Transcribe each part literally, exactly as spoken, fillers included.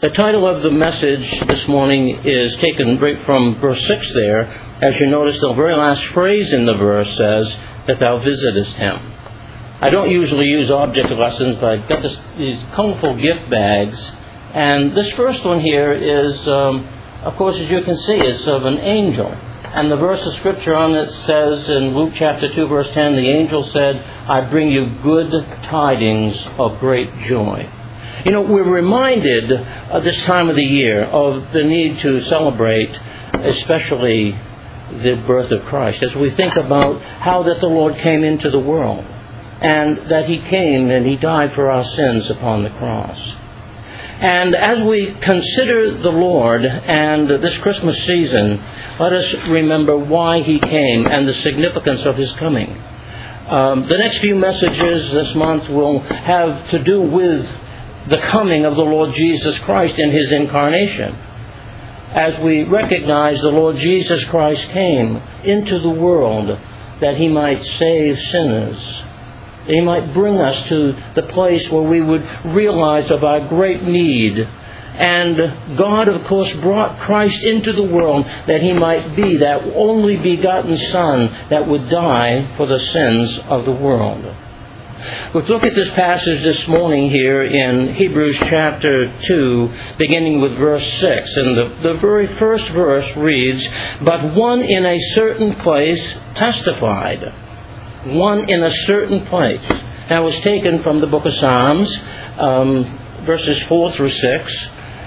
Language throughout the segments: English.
The title of the message this morning is taken right from verse six there. As you notice, the very last phrase in the verse says that thou visitest him. I don't usually use object lessons, but I've got this, these colorful gift bags. And this first one here is, um, of course, as you can see, is of an angel. And the verse of Scripture on it says in Luke chapter two, verse ten, the angel said, I bring you good tidings of great joy. You know, we're reminded at this time of the year of the need to celebrate, especially the birth of Christ, as we think about how that the Lord came into the world, and that He came and He died for our sins upon the cross. And as we consider the Lord and this Christmas season, let us remember why He came and the significance of His coming. Um, the next few messages this month will have to do with the coming of the Lord Jesus Christ in His incarnation. As we recognize the Lord Jesus Christ came into the world that He might save sinners. He might bring us to the place where we would realize of our great need. And God, of course, brought Christ into the world that He might be that only begotten Son that would die for the sins of the world. We'll look at this passage this morning here in Hebrews chapter two, beginning with verse six. And the, the very first verse reads, But one in a certain place testified. One in a certain place. That was taken from the book of Psalms, um, verses four through six.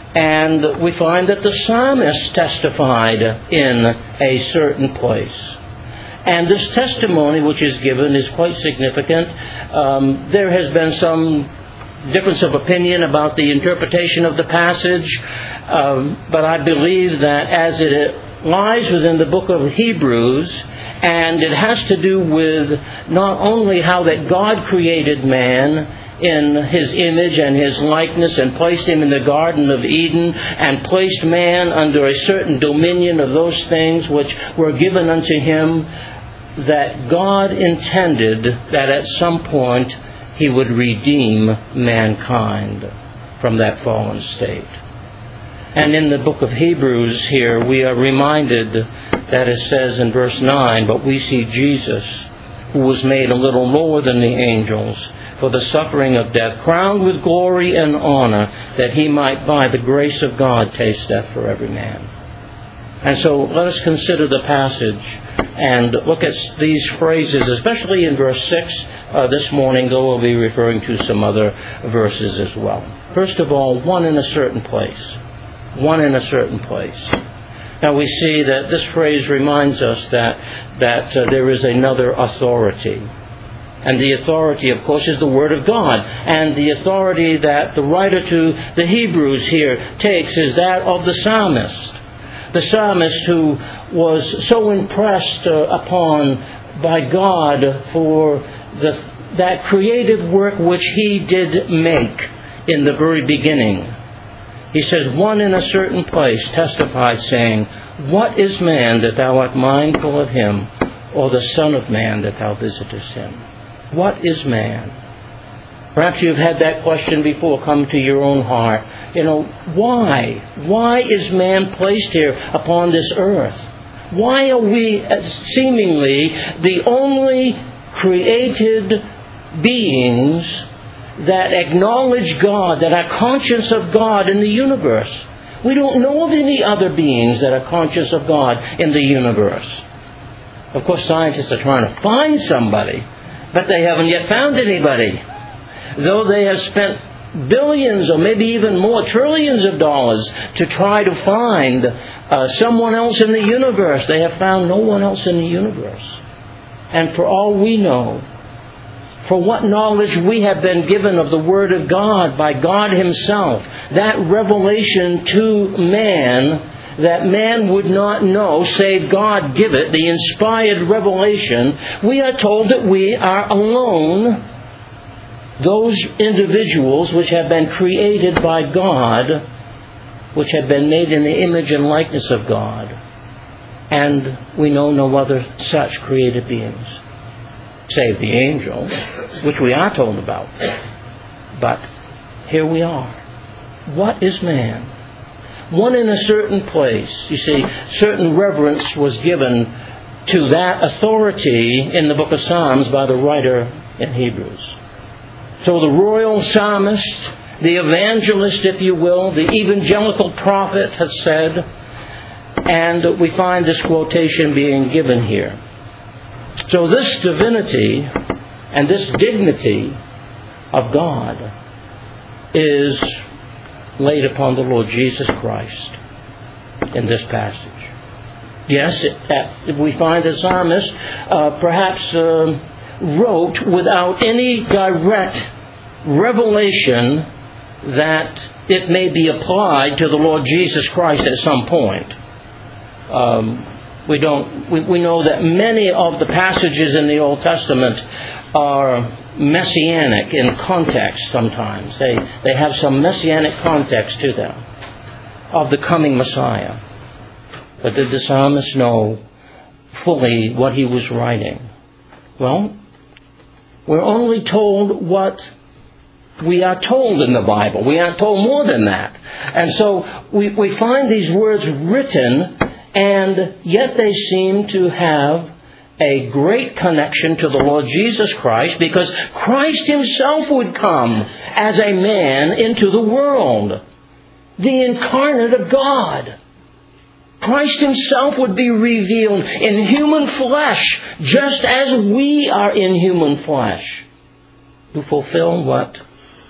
And we find that the psalmist testified in a certain place. And this testimony which is given is quite significant. Um, there has been some difference of opinion about the interpretation of the passage, um, but I believe that as it lies within the book of Hebrews, and it has to do with not only how that God created man in His image and His likeness and placed him in the Garden of Eden and placed man under a certain dominion of those things which were given unto him, that God intended that at some point He would redeem mankind from that fallen state. And in the book of Hebrews here, we are reminded that it says in verse nine, But we see Jesus, who was made a little lower than the angels, for the suffering of death, crowned with glory and honor, that He might by the grace of God taste death for every man. And so let us consider the passage and look at these phrases, especially in verse six uh, this morning, though we'll be referring to some other verses as well. First of all, one in a certain place. One in a certain place. Now we see that this phrase reminds us that, that uh, there is another authority. And the authority, of course, is the Word of God. And the authority that the writer to the Hebrews here takes is that of the psalmist. The psalmist who was so impressed uh, upon by God for the, that creative work which He did make in the very beginning. He says, One in a certain place testifies, saying, What is man that thou art mindful of him, or the Son of man that thou visitest him? What is man? Perhaps you've had that question before come to your own heart. You know, why? Why is man placed here upon this earth? Why are we seemingly the only created beings that acknowledge God, that are conscious of God in the universe? We don't know of any other beings that are conscious of God in the universe. Of course, scientists are trying to find somebody, but they haven't yet found anybody. Though they have spent billions or maybe even more, trillions of dollars to try to find uh, someone else in the universe, they have found no one else in the universe. And for all we know, for what knowledge we have been given of the Word of God by God Himself, that revelation to man that man would not know save God give it, the inspired revelation, we are told that we are alone, those individuals which have been created by God, which have been made in the image and likeness of God. And we know no other such created beings, save the angels, which we are told about. But here we are. What is man? One in a certain place. You see, certain reverence was given to that authority in the book of Psalms by the writer in Hebrews. So the royal psalmist, the evangelist, if you will, the evangelical prophet has said, and we find this quotation being given here. So this divinity and this dignity of God is laid upon the Lord Jesus Christ in this passage. Yes, it, that we find the psalmist uh, perhaps uh, wrote without any direct revelation that it may be applied to the Lord Jesus Christ at some point. Um, we don't. We, we know that many of the passages in the Old Testament are messianic in context. Sometimes they they have some messianic context to them of the coming Messiah. But did the psalmist know fully what he was writing? Well, we're only told what we are told in the Bible. We aren't told more than that. And so we, we find these words written, and yet they seem to have a great connection to the Lord Jesus Christ, because Christ himself would come as a man into the world, the incarnate of God. Christ himself would be revealed in human flesh, just as we are in human flesh, to fulfill what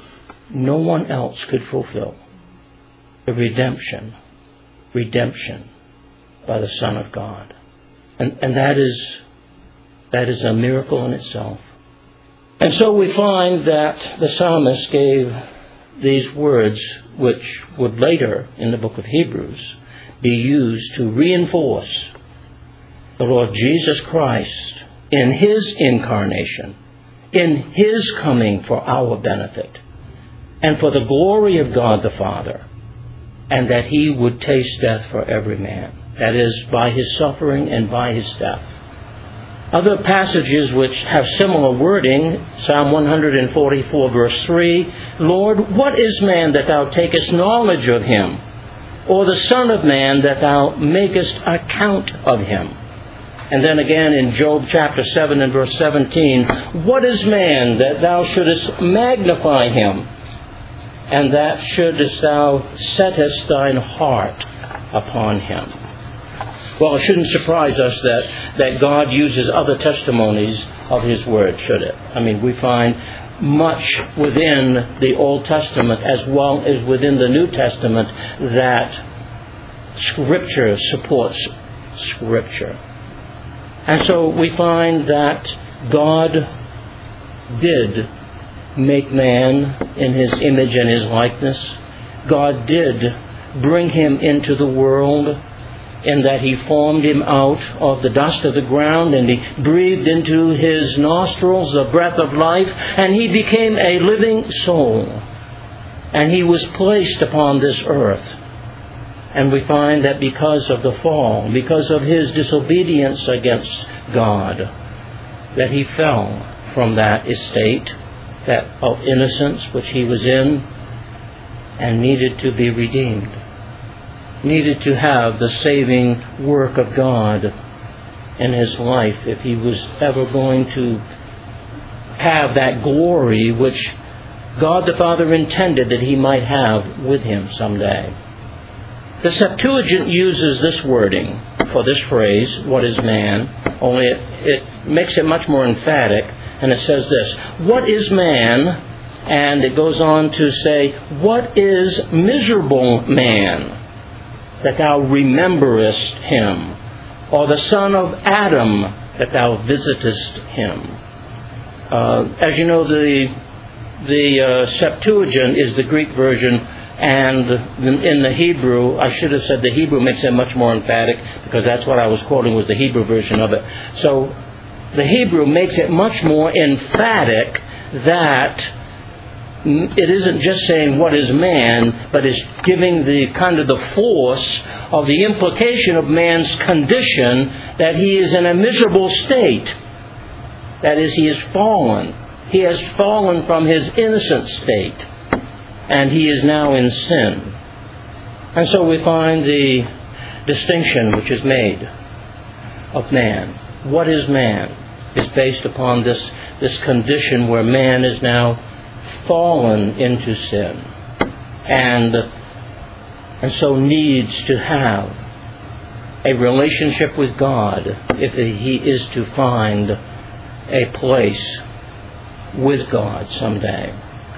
no one else could fulfill: the redemption, redemption by the Son of God. And, and that is that is a miracle in itself. And so we find that the psalmist gave these words, which would later in the book of Hebrews be used to reinforce the Lord Jesus Christ in his incarnation, in his coming for our benefit, and for the glory of God the Father, and that he would taste death for every man. That is, by his suffering and by his death. Other passages which have similar wording, Psalm one forty-four verse three, Lord, what is man that thou takest knowledge of him? Or the Son of Man that thou makest account of him? And then again in Job chapter seven and verse seventeen, what is man that thou shouldest magnify him, and that shouldest thou settest thine heart upon him? Well, it shouldn't surprise us that, that God uses other testimonies of his word, should it? I mean, we find much within the Old Testament as well as within the New Testament that Scripture supports Scripture. And so we find that God did make man in his image and his likeness. God did bring him into the world, in that he formed him out of the dust of the ground, and he breathed into his nostrils the breath of life, and he became a living soul. And he was placed upon this earth. And we find that because of the fall, because of his disobedience against God, that he fell from that estate, that of innocence which he was in, and needed to be redeemed. Needed to have the saving work of God in his life if he was ever going to have that glory which God the Father intended that he might have with him someday. The Septuagint uses this wording for this phrase, what is man, only it, it makes it much more emphatic, and it says this, what is man? And it goes on to say, what is miserable man, that thou rememberest him, or the son of Adam, that thou visitest him. Uh, as you know, the the uh, Septuagint is the Greek version, and in the Hebrew, I should have said the Hebrew makes it much more emphatic, because that's what I was quoting was the Hebrew version of it. So the Hebrew makes it much more emphatic that it isn't just saying what is man, but is giving the kind of the force of the implication of man's condition, that he is in a miserable state. That is, he has fallen. He has fallen from his innocent state. and he is now in sin. And so we find the distinction which is made of man. What is man? Is based upon this, this condition where man is now fallen into sin, and, and so needs to have a relationship with God if he is to find a place with God someday.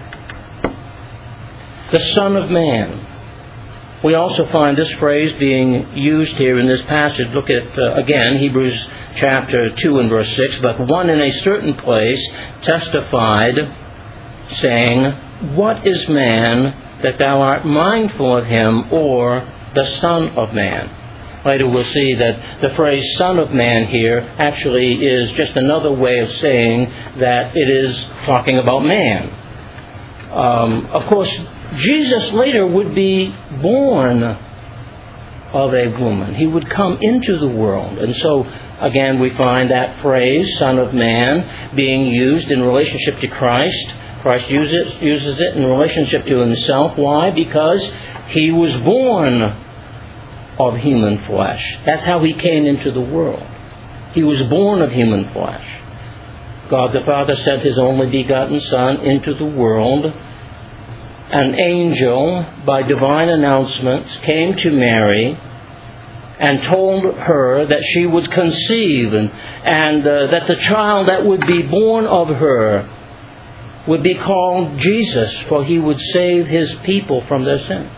The Son of Man. We also find this phrase being used here in this passage. Look at, uh, again, Hebrews chapter two and verse six. But one in a certain place testified, saying, What is man that thou art mindful of him, or the Son of Man? Later we'll see that the phrase Son of Man here actually is just another way of saying that it is talking about man. Um, of course, Jesus later would be born of a woman. He would come into the world. And so, again, we find that phrase, Son of Man, being used in relationship to Christ. Christ uses, uses it in relationship to himself. Why? Because he was born of human flesh. That's how he came into the world. He was born of human flesh. God the Father sent his only begotten Son into the world. An angel, by divine announcements, came to Mary and told her that she would conceive and, and uh, that the child that would be born of her would be called Jesus, for he would save his people from their sins.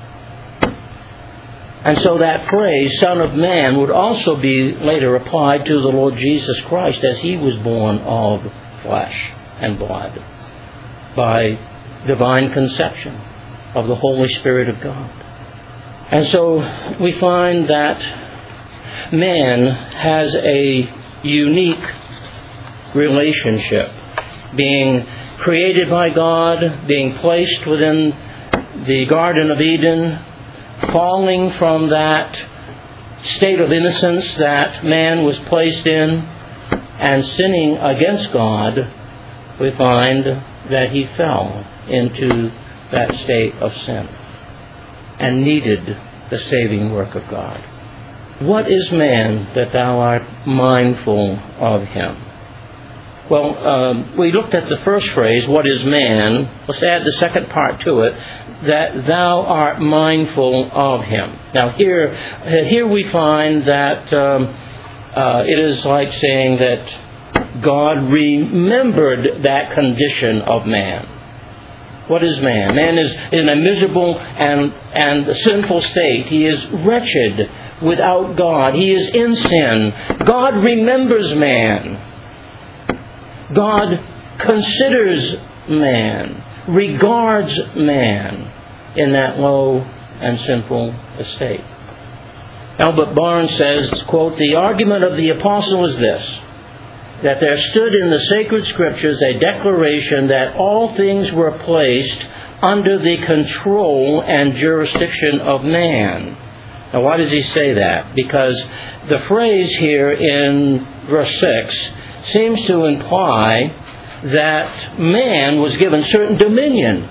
And so that phrase, Son of Man, would also be later applied to the Lord Jesus Christ as he was born of flesh and blood by divine conception of the Holy Spirit of God. And so we find that man has a unique relationship, being created by God, being placed within the Garden of Eden, falling from that state of innocence that man was placed in, and sinning against God. We find that he fell into that state of sin and needed the saving work of God. What is man that thou art mindful of him? Well, um, we looked at the first phrase, what is man? Let's add the second part to it, that thou art mindful of him. Now here, here we find that um, uh, it is like saying that God remembered that condition of man. What is man? Man is in a miserable and, and sinful state. He is wretched without God. He is in sin. God remembers man. God considers man, regards man in that low and sinful estate. Albert Barnes says, quote, "The argument of the apostle is this, that there stood in the sacred scriptures a declaration that all things were placed under the control and jurisdiction of man." Now, why does he say that? Because the phrase here in verse six seems to imply that man was given certain dominion.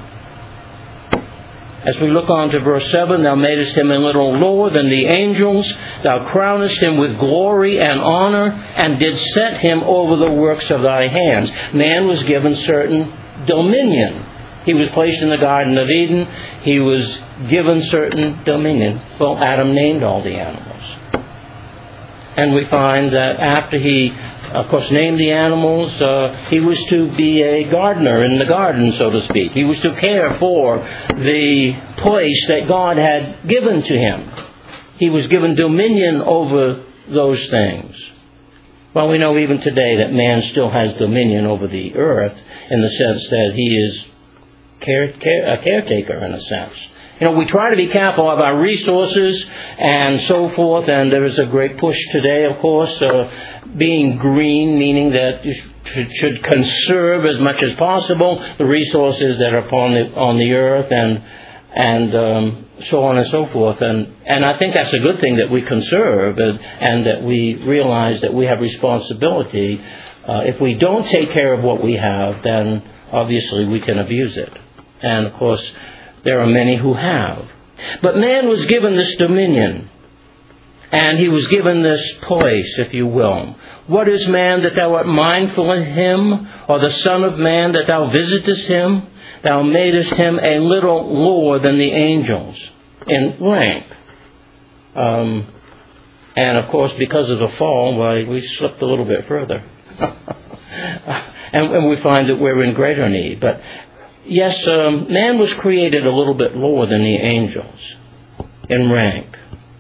As we look on to verse seven, "Thou madest him a little lower than the angels. Thou crownest him with glory and honor, and didst set him over the works of thy hands." Man was given certain dominion. He was placed in the Garden of Eden. He was given certain dominion. Well, Adam named all the animals. And we find that after he, of course, named the animals, uh, he was to be a gardener in the garden, so to speak. He was to care for the place that God had given to him. He was given dominion over those things. Well, we know even today that man still has dominion over the earth in the sense that he is care, care, a caretaker in a sense. You know, we try to be careful of our resources and so forth, and there is a great push today, of course, uh, being green, meaning that you should, should conserve as much as possible the resources that are upon the, on the earth, and and um, so on and so forth. And, and I think that's a good thing that we conserve and, and that we realize that we have responsibility. Uh, if we don't take care of what we have, then obviously we can abuse it. And, of course, There are many who have. But man was given this dominion. And he was given this place, if you will. What is man that thou art mindful of him? Or the Son of Man that thou visitest him? Thou madest him a little lower than the angels in rank. Um, and of course, because of the fall, well, we slipped a little bit further. and, and we find that we're in greater need. But yes, um, man was created a little bit lower than the angels in rank.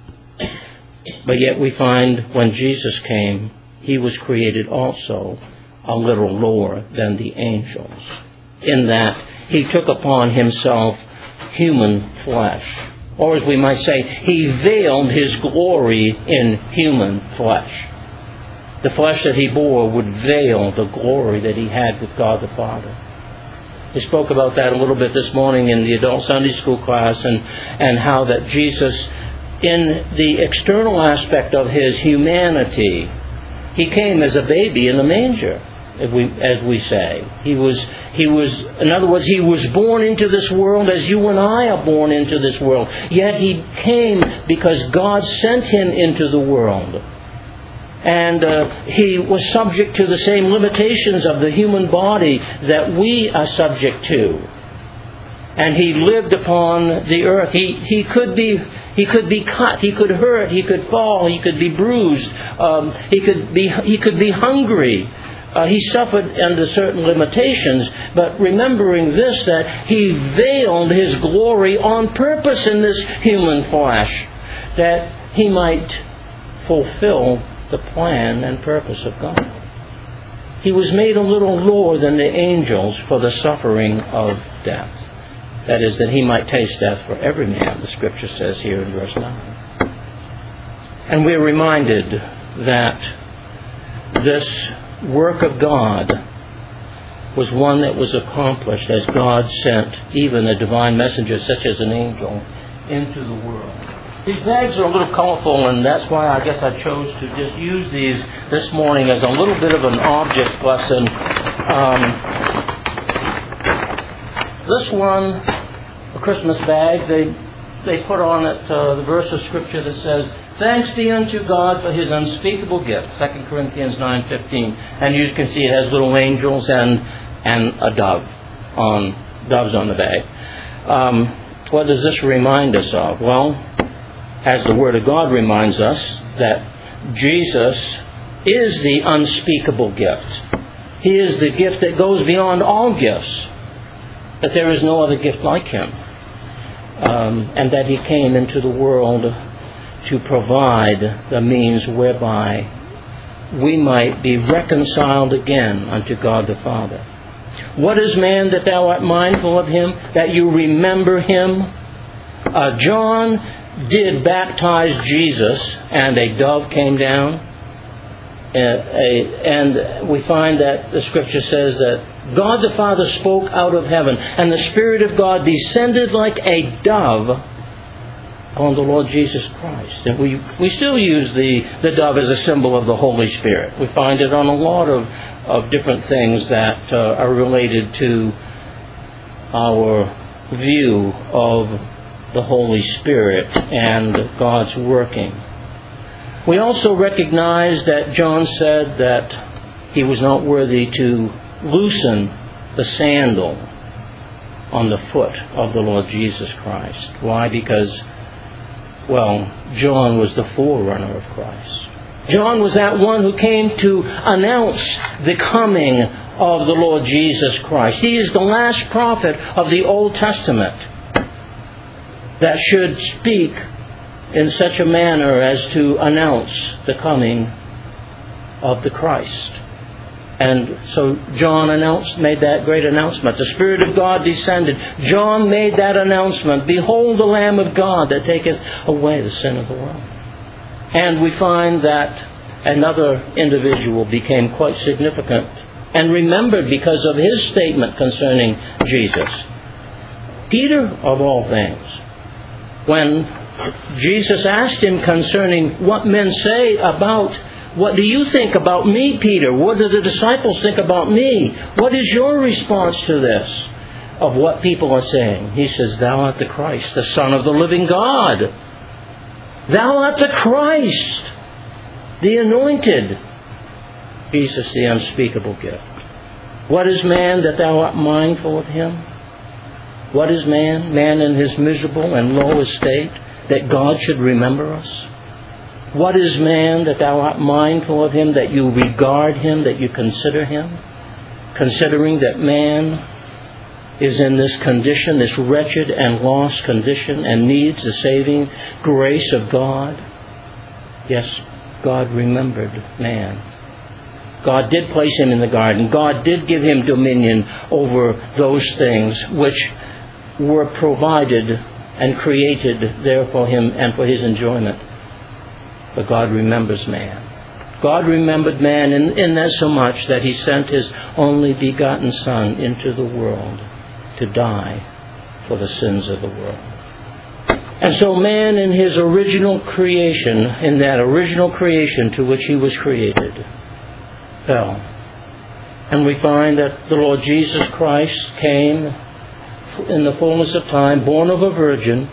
But yet we find when Jesus came, he was created also a little lower than the angels, in that he took upon himself human flesh. Or as we might say, he veiled his glory in human flesh. The flesh that he bore would veil the glory that he had with God the Father. We spoke about that a little bit this morning in the adult Sunday school class, and, and how that Jesus, in the external aspect of his humanity, he came as a baby in a manger, as we, as we say. He was, he was, in other words, he was born into this world as you and I are born into this world. Yet he came because God sent him into the world. And uh, he was subject to the same limitations of the human body that we are subject to. And he lived upon the earth. He, he could be he could be cut, he could hurt, he could fall, he could be bruised, um, he could be he could be hungry. Uh, he suffered under certain limitations, but remembering this, that he veiled his glory on purpose in this human flesh, that he might fulfill the plan and purpose of God. He was made a little lower than the angels for the suffering of death. That is, that he might taste death for every man, the Scripture says here in verse nine. And we're reminded that this work of God was one that was accomplished as God sent even a divine messenger, such as an angel, into the world. These bags are a little colorful, and that's why I guess I chose to just use these this morning as a little bit of an object lesson. Um, this one, a Christmas bag, they they put on it uh, the verse of Scripture that says, "Thanks be unto God for his unspeakable gift," Second Corinthians nine fifteen. And you can see it has little angels and and a dove on doves on the bag. Um, what does this remind us of? Well, as the Word of God reminds us, that Jesus is the unspeakable gift. He is the gift that goes beyond all gifts. That there is no other gift like him. Um, and that he came into the world to provide the means whereby we might be reconciled again unto God the Father. What is man that thou art mindful of him, that you remember him? Uh, John did baptize Jesus, and a dove came down. Uh, a, and we find that the Scripture says that God the Father spoke out of heaven, and the Spirit of God descended like a dove on the Lord Jesus Christ. And we, we still use the, the dove as a symbol of the Holy Spirit. We find it on a lot of, of different things that uh, are related to our view of the Holy Spirit and God's working. We also recognize that John said that he was not worthy to loosen the sandal on the foot of the Lord Jesus Christ. Why? Because, well, John was the forerunner of Christ. John was that one who came to announce the coming of the Lord Jesus Christ. He is the last prophet of the Old Testament that should speak in such a manner as to announce the coming of the Christ. And so John announced, made that great announcement. The Spirit of God descended. John made that announcement. "Behold the Lamb of God that taketh away the sin of the world." And we find that another individual became quite significant and remembered because of his statement concerning Jesus. Peter, of all things. When Jesus asked him concerning what men say about, "What do you think about me, Peter? What do the disciples think about me? What is your response to this?" of what people are saying. He says, thou art the Christ, the Son of the living God. Thou art the Christ, the anointed. Jesus, the unspeakable gift. What is man that thou art mindful of him? What is man? Man in his miserable and low estate, that God should remember us? What is man that thou art mindful of him, that you regard him, that you consider him? Considering that man is in this condition, this wretched and lost condition, and needs the saving grace of God. Yes, God remembered man. God did place him in the garden. God did give him dominion over those things which were provided and created there for him and for his enjoyment. But God remembers man. God remembered man in, in that so much that he sent his only begotten Son into the world to die for the sins of the world. And so man in his original creation, in that original creation to which he was created, fell. And we find that the Lord Jesus Christ came in the fullness of time, born of a virgin.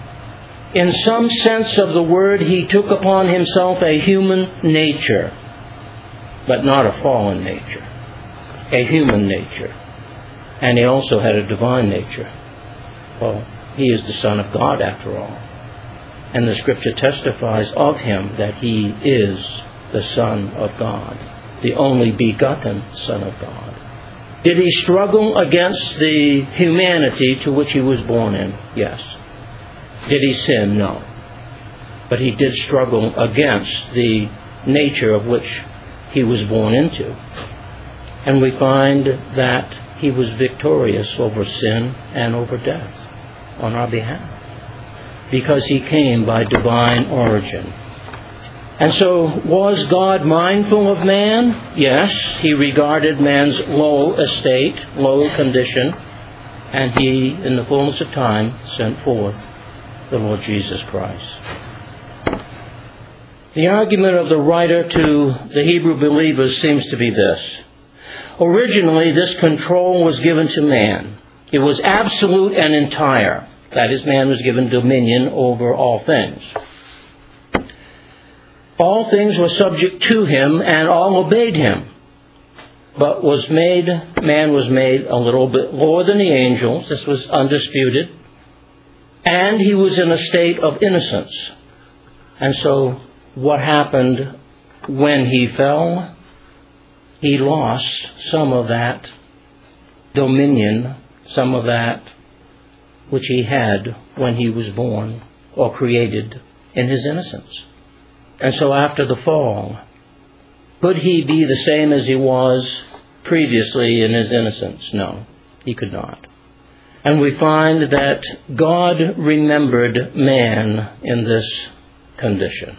In some sense of the word, he took upon himself a human nature, but not a fallen nature, a human nature. And he also had a divine nature. Well, he is the Son of God after all. And the Scripture testifies of him that he is the Son of God, the only begotten Son of God. Did he struggle against the humanity to which he was born in? Yes. Did he sin? No. But he did struggle against the nature of which he was born into. And we find that he was victorious over sin and over death on our behalf, because he came by divine origin. And so, was God mindful of man? Yes, he regarded man's low estate, low condition, and he, in the fullness of time, sent forth the Lord Jesus Christ. The argument of the writer to the Hebrew believers seems to be this. Originally, this control was given to man. It was absolute and entire. That is, man was given dominion over all things. All things were subject to him, and all obeyed him. But was made, man was made a little bit lower than the angels. This was undisputed. And he was in a state of innocence. And so, what happened when he fell? He lost some of that dominion, some of that which he had when he was born or created in his innocence. And so after the fall, could he be the same as he was previously in his innocence? No, he could not. And we find that God remembered man in this condition.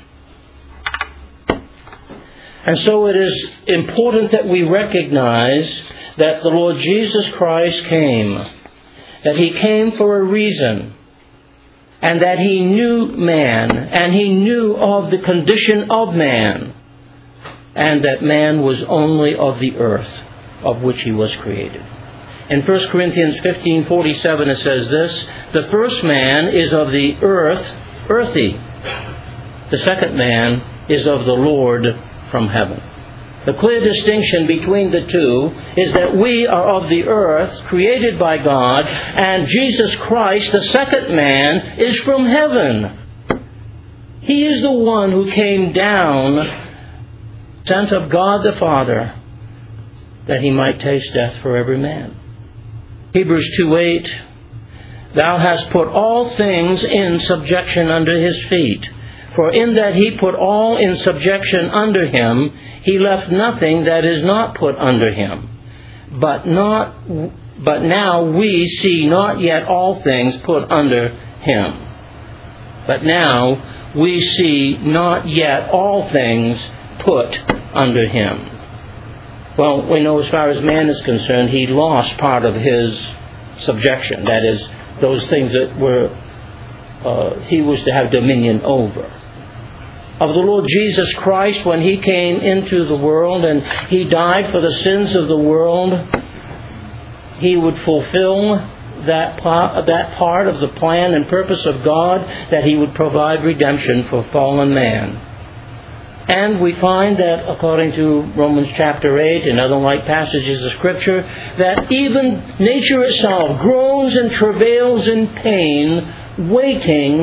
And so it is important that we recognize that the Lord Jesus Christ came, that he came for a reason, and that he knew man, and he knew of the condition of man, and that man was only of the earth of which he was created. In First Corinthians fifteen forty-seven it says this, the first man is of the earth, earthy. The second man is of the Lord from heaven. The clear distinction between the two is that we are of the earth, created by God, and Jesus Christ, the second man, is from heaven. He is the one who came down, sent of God the Father, that he might taste death for every man. Hebrews two eight, thou hast put all things in subjection under his feet. For in that he put all in subjection under him, he left nothing that is not put under him. But not, but now we see not yet all things put under him. But now we see not yet all things put under him. Well, we know as far as man is concerned, he lost part of his subjection. That is, those things that were uh, he was to have dominion over. Of the Lord Jesus Christ, when he came into the world and he died for the sins of the world, he would fulfill that part, that part of the plan and purpose of God, that He would provide redemption for fallen man. And we find that, according to Romans chapter eight and other like passages of Scripture, that even nature itself groans and travails in pain, waiting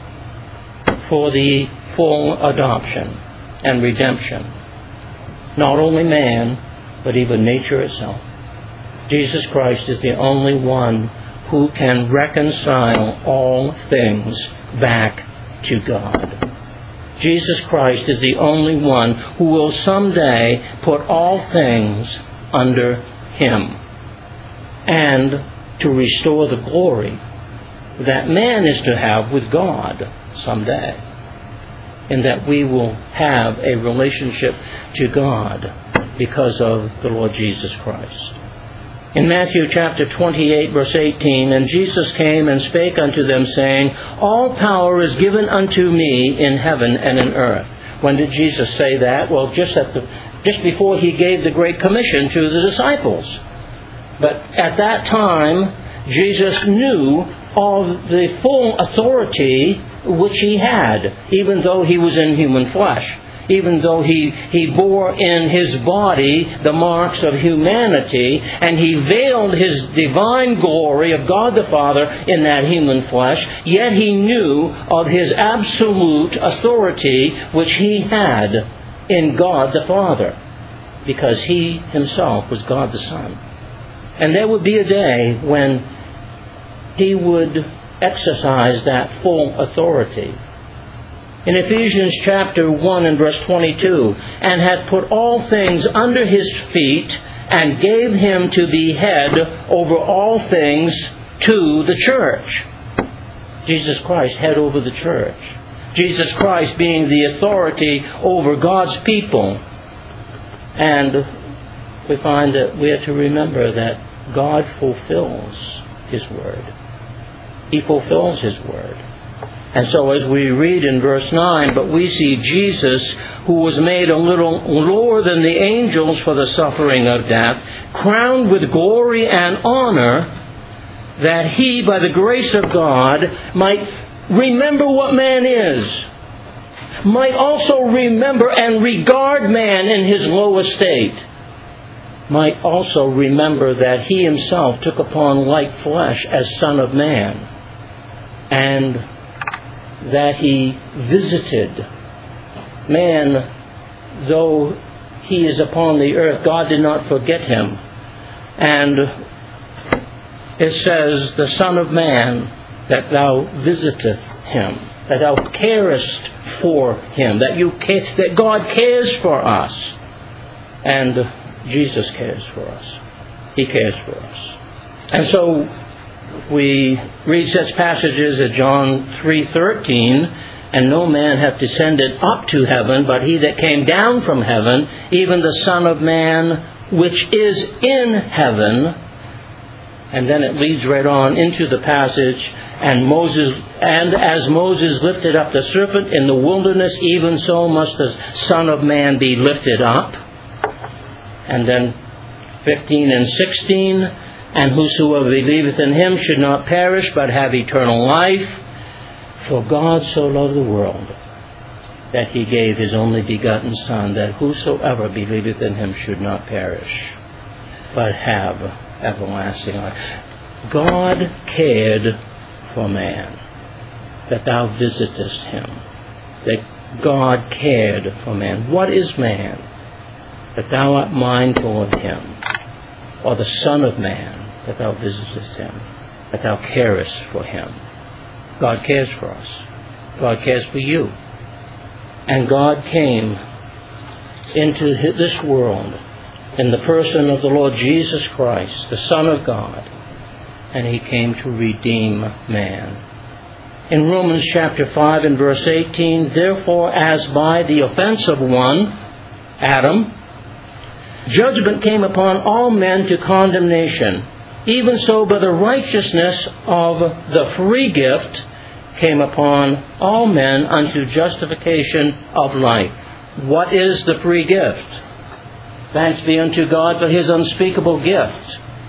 for the full adoption and redemption. Not only man, but even nature itself. Jesus Christ is the only one who can reconcile all things back to God. Jesus Christ is the only one who will someday put all things under Him, and to restore the glory that man is to have with God someday, and that we will have a relationship to God because of the Lord Jesus Christ. In Matthew chapter twenty-eight, verse eighteen, and Jesus came and spake unto them, saying, all power is given unto me in heaven and in earth. When did Jesus say that? Well, just at the just before He gave the Great Commission to the disciples. But at that time, Jesus knew of the full authority which He had, even though He was in human flesh. Even though he, he bore in His body the marks of humanity, and He veiled His divine glory of God the Father in that human flesh, yet He knew of His absolute authority which He had in God the Father, because He Himself was God the Son. And there would be a day when He would exercise that full authority. In Ephesians chapter one and verse twenty-two, and hath put all things under His feet, and gave Him to be head over all things to the church. Jesus Christ, head over the church. Jesus Christ being the authority over God's people. And we find that we are to remember that God fulfills His word. He fulfills His word. And so as we read in verse nine, but we see Jesus, who was made a little lower than the angels for the suffering of death, crowned with glory and honor, that He, by the grace of God, might remember what man is, might also remember and regard man in his low estate, might also remember that He Himself took upon like flesh as Son of Man, and that He visited man, though he is upon the earth. God did not forget him. And it says, the Son of Man, that Thou visiteth him, that Thou carest for him, that you care, that God cares for us, and Jesus cares for us. He cares for us. And so we read such passages as John three thirteen, and no man hath descended up to heaven, but He that came down from heaven, even the Son of Man, which is in heaven. And then it leads right on into the passage, and Moses, and as Moses lifted up the serpent in the wilderness, even so must the Son of Man be lifted up. And then fifteen and sixteen, and whosoever believeth in Him should not perish, but have eternal life. For God so loved the world, that He gave His only begotten Son, that whosoever believeth in Him should not perish, but have everlasting life. God cared for man, that thou visitest him. That God cared for man. What is man? That thou art mindful of him. Or the Son of Man, that thou visitest him, that thou carest for him. God cares for us. God cares for you. And God came into this world in the person of the Lord Jesus Christ, the Son of God, and He came to redeem man. In Romans chapter five and verse eighteen, therefore as by the offense of one, Adam, judgment came upon all men to condemnation, even so by the righteousness of the free gift came upon all men unto justification of life. What is the free gift? Thanks be unto God for His unspeakable gift.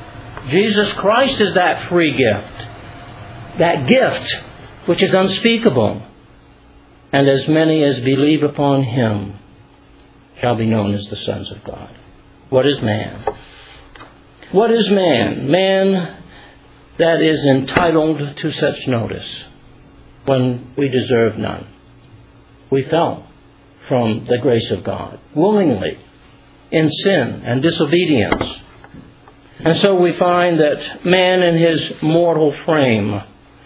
Jesus Christ is that free gift. That gift which is unspeakable. And as many as believe upon him shall be known as the sons of God. What is man? What is man? Man that is entitled to such notice when we deserve none. We fell from the grace of God willingly in sin and disobedience. And so we find that man in his mortal frame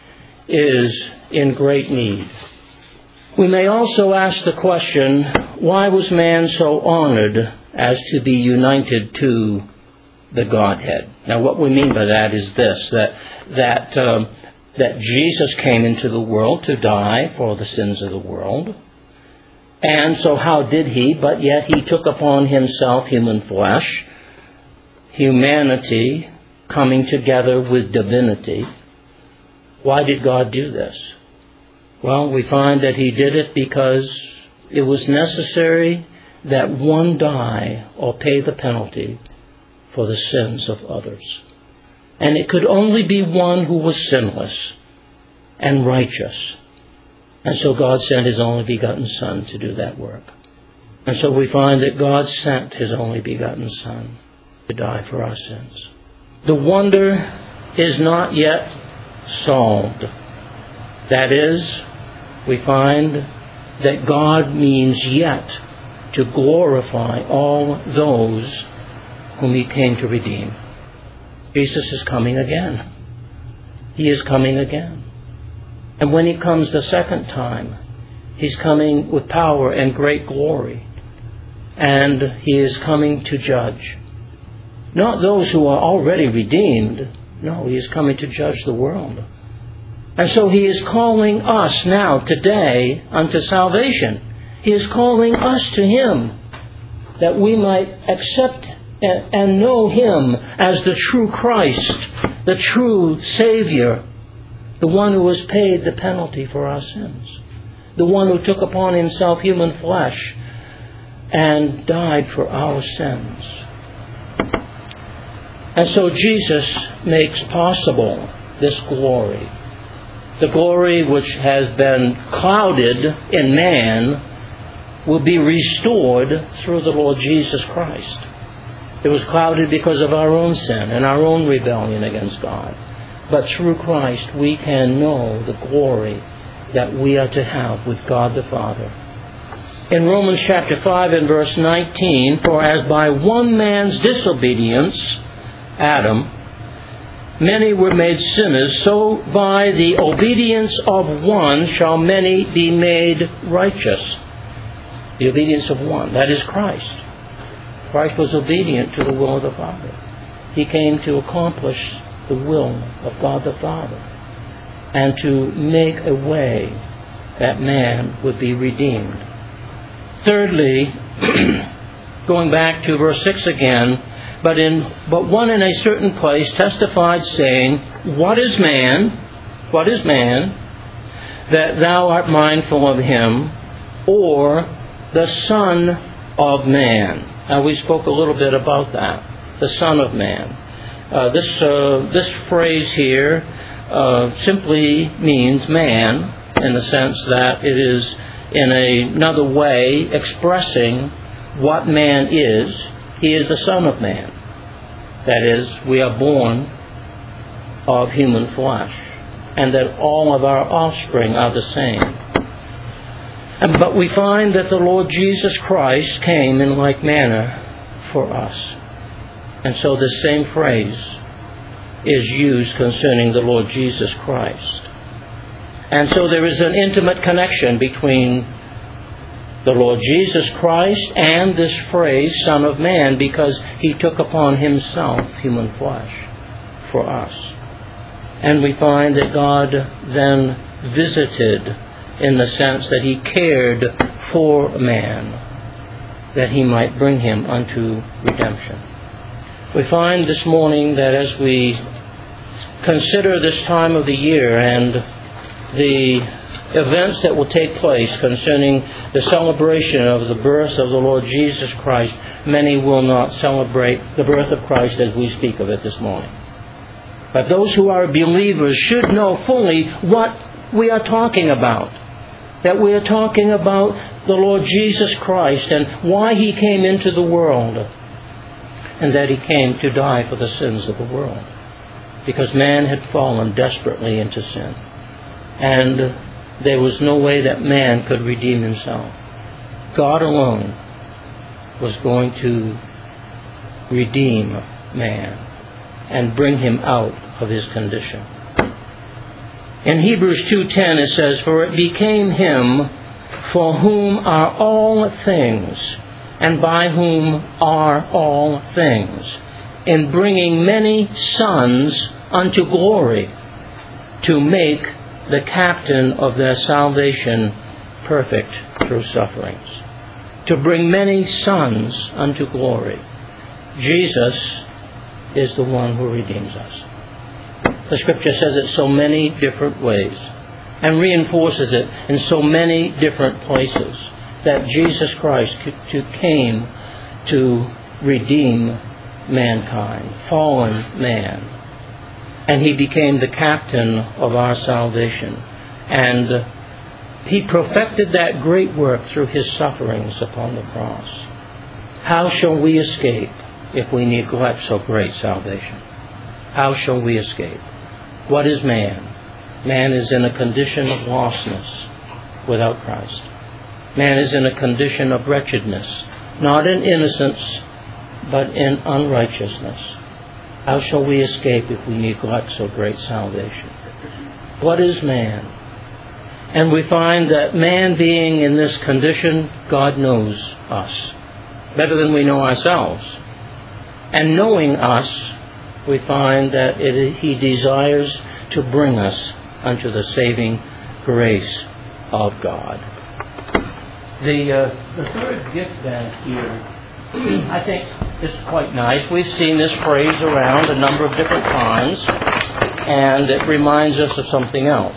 is in great need. We may also ask the question, why was man so honored as to be united to the Godhead? Now, what we mean by that is this, that that um, that Jesus came into the world to die for the sins of the world. And so how did he? But yet he took upon himself human flesh, humanity coming together with divinity. Why did God do this? Well, we find that he did it because it was necessary that one die or pay the penalty for the sins of others. And it could only be one who was sinless and righteous. And so God sent his only begotten Son to do that work. And so we find that God sent his only begotten Son to die for our sins. The wonder is not yet solved. That is, we find that God means yet to glorify all those whom he came to redeem. Jesus is coming again. He is coming again. And when he comes the second time, he's coming with power and great glory. And he is coming to judge. Not those who are already redeemed. No, he is coming to judge the world. And so he is calling us now, today, unto salvation. He is calling us to him, that we might accept and know him as the true Christ, the true Savior, the one who has paid the penalty for our sins, the one who took upon himself human flesh and died for our sins. And so Jesus makes possible this glory. The glory which has been clouded in man will be restored through the Lord Jesus Christ. It was clouded because of our own sin and our own rebellion against God. But through Christ we can know the glory that we are to have with God the Father. In Romans chapter five and verse nineteen, for as by one man's disobedience, Adam, many were made sinners, so by the obedience of one shall many be made righteous. The obedience of one, that is Christ. Christ was obedient to the will of the Father. He came to accomplish the will of God the Father and to make a way that man would be redeemed. Thirdly, going back to verse six again, But in but one in a certain place testified, saying, What is man? What is man? That thou art mindful of him, or the Son of Man. Now we spoke a little bit about that. The Son of Man. Uh, this uh, this phrase here uh, simply means man, in the sense that it is in a, another way expressing what man is. He is the Son of Man. That is, we are born of human flesh, and that all of our offspring are the same. But we find that the Lord Jesus Christ came in like manner for us. And so this same phrase is used concerning the Lord Jesus Christ. And so there is an intimate connection between the Lord Jesus Christ and this phrase, Son of Man, because he took upon himself human flesh for us. And we find that God then visited in the sense that he cared for man, that he might bring him unto redemption. We find this morning that as we consider this time of the year and the events that will take place concerning the celebration of the birth of the Lord Jesus Christ, many will not celebrate the birth of Christ as we speak of it this morning. But those who are believers should know fully what we are talking about. That we are talking about the Lord Jesus Christ and why He came into the world. And that He came to die for the sins of the world. Because man had fallen desperately into sin. And there was no way that man could redeem himself. God alone was going to redeem man and bring him out of his condition. In Hebrews two ten it says, "For it became Him for whom are all things, and by whom are all things, in bringing many sons unto glory, to make the captain of their salvation perfect through sufferings." To bring many sons unto glory. Jesus is the one who redeems us. The Scripture says it so many different ways and reinforces it in so many different places that Jesus Christ came to redeem mankind, fallen man. And He became the captain of our salvation. And He perfected that great work through His sufferings upon the cross. How shall we escape if we neglect so great salvation? How shall we escape? What is man? Man is in a condition of lostness without Christ. Man is in a condition of wretchedness, not in innocence, but in unrighteousness. How shall we escape if we neglect so great salvation? What is man? And we find that man being in this condition, God knows us better than we know ourselves. And knowing us, we find that it, He desires to bring us unto the saving grace of God. The, uh, the third gift then here, I think is quite nice. We've seen this phrase around a number of different times, and it reminds us of something else.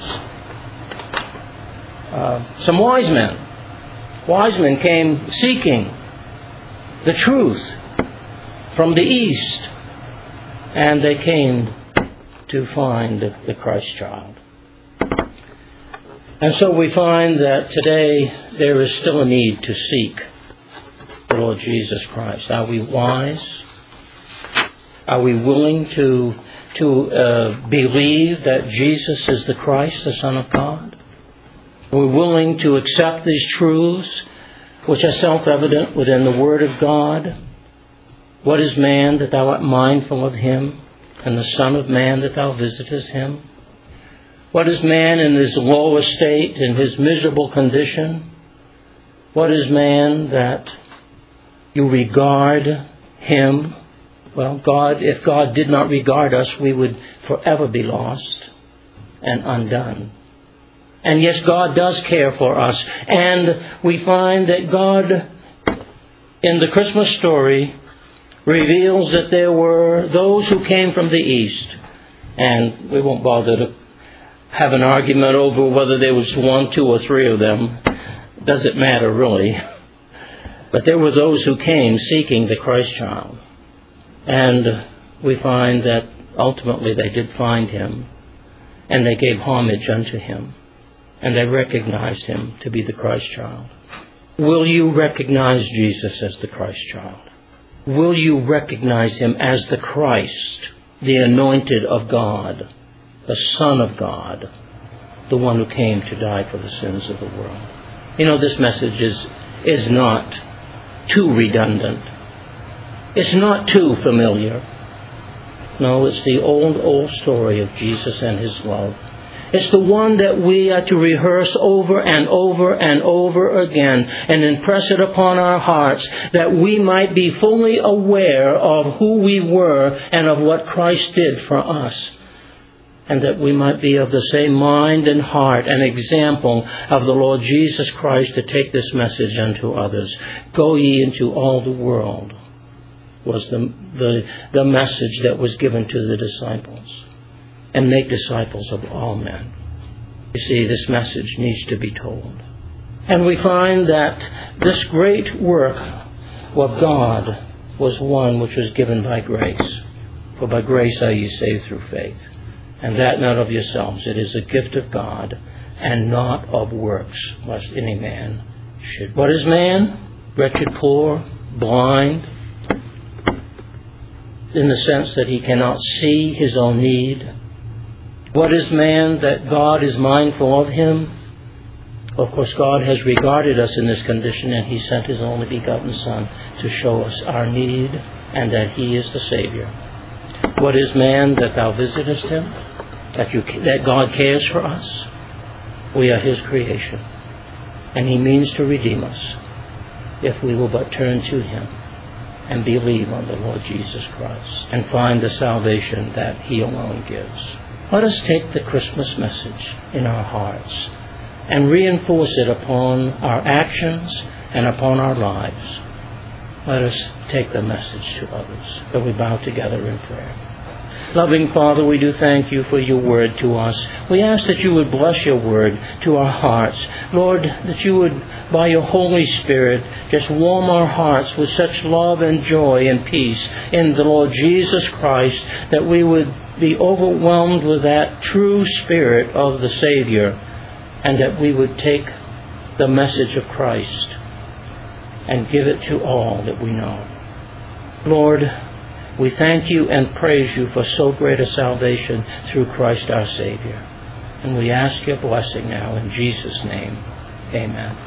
Uh, some wise men. Wise men came seeking the truth from the east, and they came to find the Christ child. And so we find that today there is still a need to seek the Lord Jesus Christ. Are we wise? Are we willing to, to uh, believe that Jesus is the Christ, the Son of God? Are we willing to accept these truths which are self-evident within the Word of God? What is man that thou art mindful of him, and the Son of man that thou visitest him? What is man in his low estate, in his miserable condition? What is man that you regard him? Well, God, if God did not regard us, we would forever be lost and undone. And yes, God does care for us. And we find that God, in the Christmas story, reveals that there were those who came from the east. And we won't bother to have an argument over whether there was one, two, or three of them. It doesn't matter, really. But there were those who came seeking the Christ child. And we find that ultimately they did find him. And they gave homage unto him. And they recognized him to be the Christ child. Will you recognize Jesus as the Christ child? Will you recognize him as the Christ, the anointed of God, the Son of God, the one who came to die for the sins of the world? You know, this message is, is not too redundant. It's not too familiar. No, it's the old, old story of Jesus and his love. It's the one that we are to rehearse over and over and over again and impress it upon our hearts that we might be fully aware of who we were and of what Christ did for us. And that we might be of the same mind and heart and example of the Lord Jesus Christ to take this message unto others. Go ye into all the world was the, the, the message that was given to the disciples. And make disciples of all men. You see, this message needs to be told. And we find that this great work of God was one which was given by grace. For by grace are ye saved through faith, and that not of yourselves. It is a gift of God, and not of works, lest any man should. What is man? Wretched, poor, blind, in the sense that he cannot see his own need. What is man that God is mindful of him? Of course, God has regarded us in this condition, and He sent His only begotten Son to show us our need and that He is the Savior. What is man that thou visitest him? That, you, that God cares for us? We are His creation, and He means to redeem us if we will but turn to Him and believe on the Lord Jesus Christ and find the salvation that He alone gives. Let us take the Christmas message in our hearts and reinforce it upon our actions and upon our lives. Let us take the message to others. So we bow together in prayer. Loving Father, we do thank You for Your word to us. We ask that You would bless Your word to our hearts. Lord, that You would, by Your Holy Spirit, just warm our hearts with such love and joy and peace in the Lord Jesus Christ, that we would be overwhelmed with that true Spirit of the Savior, and that we would take the message of Christ and give it to all that we know. Lord, we thank You and praise You for so great a salvation through Christ our Savior. And we ask Your blessing now in Jesus' name. Amen.